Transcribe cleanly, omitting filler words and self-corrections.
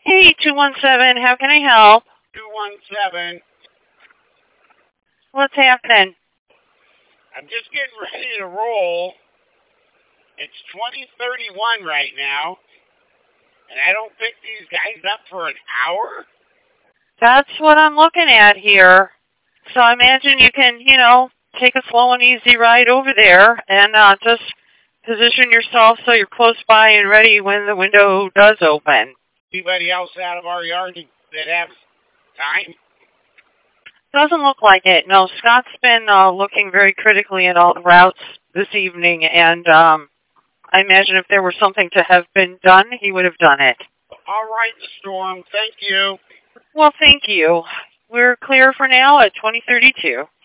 Hey, 217, how can I help? 217. What's happening? I'm just getting ready to roll. It's 2031 right now, and I don't pick these guys up for an hour. That's what I'm looking at here. So I imagine you can, take a slow and easy ride over there and just position yourself so you're close by and ready when the window does open. Anybody else out of our yard that have time? Doesn't look like it. No, Scott's been looking very critically at all the routes this evening, and I imagine if there were something to have been done, he would have done it. All right, Storm. Thank you. Well, thank you. We're clear for now at 2032.